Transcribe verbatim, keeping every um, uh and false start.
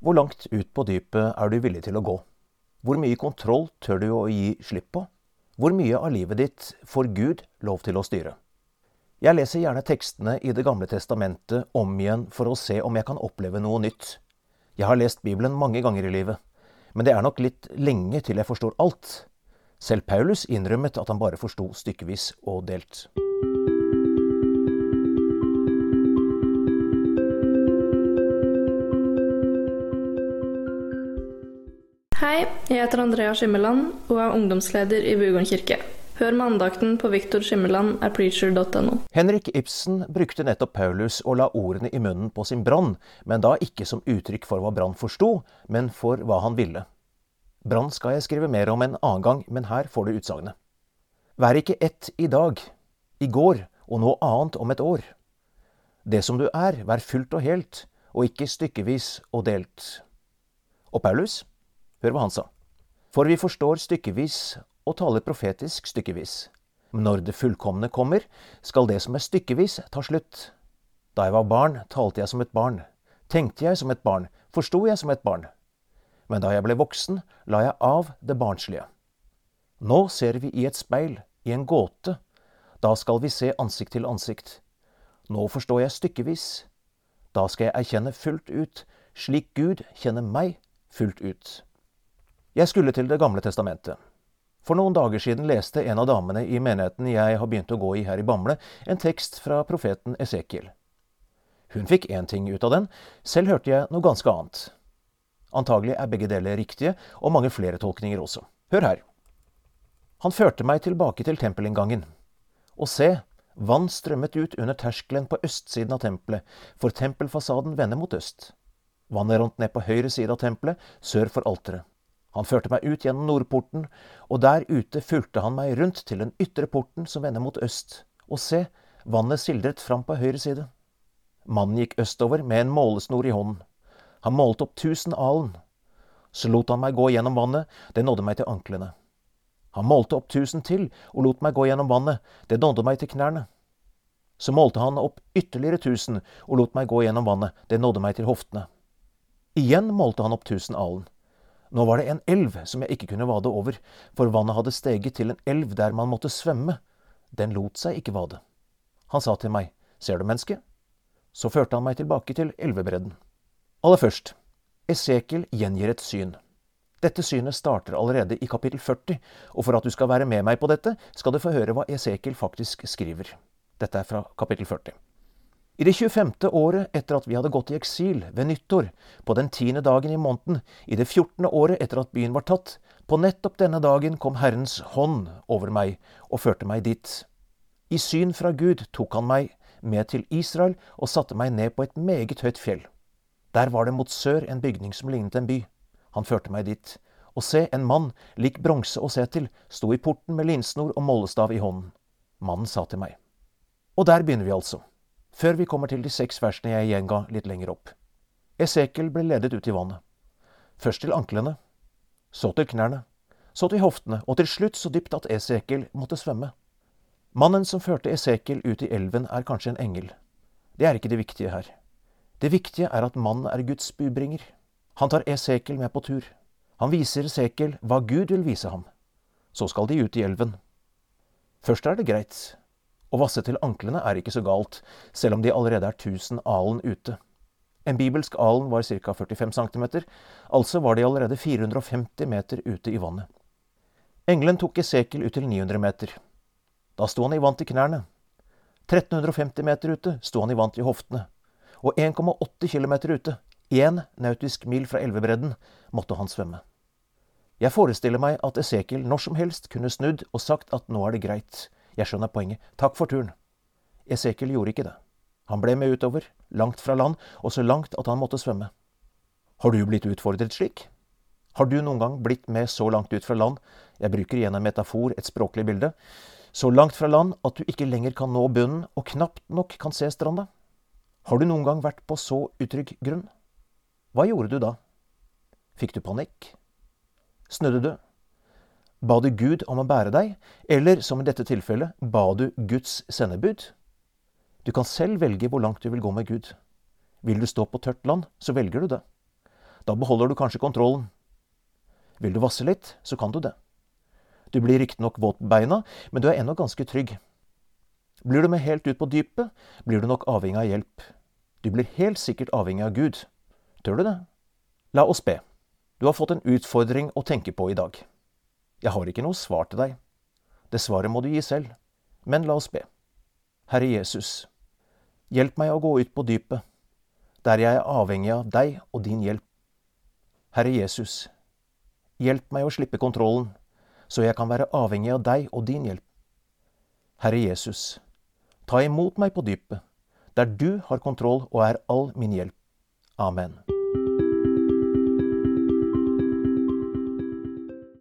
Hvor langt ut på dypet er du villig til å gå? Hvor mye kontroll tør du å gi slipp på? Hvor mye av livet ditt får Gud lov til å styre? Jeg leser gjerne tekstene i Det gamle testamentet om igjen for å se om jeg kan oppleve noe nytt. Jeg har lest Bibelen mange ganger i livet, men det er nok litt lenge til jeg forstår alt. Selv Paulus innrømmet at han bare forsto stykkevis og delt. Hei, jeg heter Andrea Skimmeland og er ungdomsleder i Bugården kirke. Hør med andakten på victor skimmeland at preacher punktum no. Henrik Ibsen brukte nettopp Paulus og la ordene i munnen på sin Brann, men da ikke som uttrykk for hva Brann forsto, men for hva han ville. Brann skal jeg skrive mer om en annen gang, men her får du utsagnet. Vær ikke ett i dag, i går og noe annet om et år. Det som du er, vær fullt og helt, og ikke stykkevis og delt. Og Paulus? Hør hva han sa. For vi forstår stykkevis og taler profetisk stykkevis. Men når det fullkomne kommer, skal det som er stykkevis ta slutt. Da jeg var barn, talte jeg som et barn. Tenkte jeg som et barn, forsto jeg som et barn. Men da jeg ble voksen, la jeg av det barnslige. Nå ser vi i et speil, i en gåte. Da skal vi se ansikt til ansikt. Nå forstår jeg stykkevis. Da skal jeg erkjenne fullt ut, slik Gud kjenner meg fullt ut. Jeg skulle til Det gamle testamentet. For noen dager siden leste en av damene i menigheten jeg har begynt å gå i her i Bamble, en tekst fra profeten Esekiel. Hun fikk én ting ut av den, selv hørte jeg noe ganske annet. Antagelig er begge deler riktige, og mange flere tolkninger også. Hør her. Han førte meg tilbake til tempelinngangen. Og se, vann strømmet ut under terskelen på østsiden av tempelet, for tempelfasaden vender mot øst. Vannet rant ned på høyre side av tempelet, sør for alteret. Han førte meg ut gjennom nordporten, og der ute fulgte han meg rundt til den ytre porten som vender mot øst. Og se, vannet sildret fram på høyre side. Mannen gikk østover med en målesnor i hånden. Han målte opp tusen alen. Så lot han meg gå gjennom vannet, det nådde meg til anklene. Han målte opp tusen til, og lot meg gå gjennom vannet, det nådde meg til knærne. Så målte han opp ytterligere tusen, og lot meg gå gjennom vannet, det nådde meg til hoftene. Igjen målte han opp tusen alen. Nå var det en elv som jeg ikke kunne vade over, for vannet hadde steget til en elv der man måtte svømme. Den lot seg ikke vade. Han sa til meg, ser du menneske? Så førte han meg tilbake til elvebredden. Aller først, Esekiel gjengir et syn. Dette synet starter allerede i kapittel førti, og for at du skal være med meg på dette, skal du få høre hva Esekiel faktisk skriver. Dette er fra kapittel førti. I det tjuefemte året etter at vi hadde gått i eksil ved nyttår, på den tiende dagen i måneden, i det fjortende året etter at byen var tatt, på nettopp denne dagen kom Herrens hånd over meg og førte meg dit. I syn fra Gud tok han meg med til Israel og satte meg ned på et meget høyt fjell. Der var det mot sør en bygning som lignet en by. Han førte meg dit, og se, en mann, lik bronse å se til, sto i porten med linsnor og målestav i hånden. Mannen sa til meg. Og der begynner vi altså. Før vi kommer til de seks versene jeg gjenga litt lenger opp. Esekiel ble ledet ut i vannet. Først til anklene, så til knærne, så til hoftene, og til slutt så dypt at Esekiel måtte svømme. Mannen som førte Esekiel ut i elven er kanskje en engel. Det er ikke det viktige her. Det viktige er at mannen er Guds budbringer. Han tar Esekiel med på tur. Han viser Esekiel hva Gud vil vise ham. Så skal de ut i elven. Først er det greit. Å vasse til anklene er ikke så galt, selv om de allerede er tusen alen ute. En bibelsk alen var ca. førtifem centimeter, altså var de allerede fire hundre og femti meter ute i vannet. Engelen tok Esekiel ut til ni hundre meter. Da sto han i vann til knærne. tretten hundre og femti meter ute sto han i vann til hoftene. Og en komma åtte kilometer ute, én nautisk mil fra elvebredden, måtte han svømme. Jeg forestiller meg at Esekiel når som helst kunne snudd og sagt at nå er det greit. Jeg skjønner poenget. Takk for turen. Esekiel gjorde ikke det. Han ble med utover, langt fra land, og så langt at han måtte svømme. Har du blitt utfordret slik? Har du noen gang blitt med så langt ut fra land, jeg bruker igjen en metafor, et språklig bilde, så langt fra land at du ikke lenger kan nå bunnen og knapt nok kan se stranda? Har du noen gang vært på så utrygg grunn? Hva gjorde du da? Fikk du panikk? Snudde du? Ba du Gud om å bære deg, eller som i dette tilfellet, ba du Guds sendebud? Du kan selv velge hvor langt du vil gå med Gud. Vil du stå på tørt land, så velger du det. Da beholder du kanskje kontrollen. Vil du vasse litt, så kan du det. Du blir riktignok våt på beina, men du er ennå ganske trygg. Blir du med helt ut på dypet, blir du nok avhengig av hjelp. Du blir helt sikkert avhengig av Gud. Tør du det? La oss be. Du har fått en utfordring å tenke på i dag. Jeg har ikke noe svar til deg. Det svaret må du gi selv. Men la oss be. Herre Jesus, hjelp meg å gå ut på dypet, der jeg er avhengig av deg og din hjelp. Herre Jesus, hjelp meg å slippe kontrollen, så jeg kan være avhengig av deg og din hjelp. Herre Jesus, ta imot meg på dypet, der du har kontroll og er all min hjelp. Amen.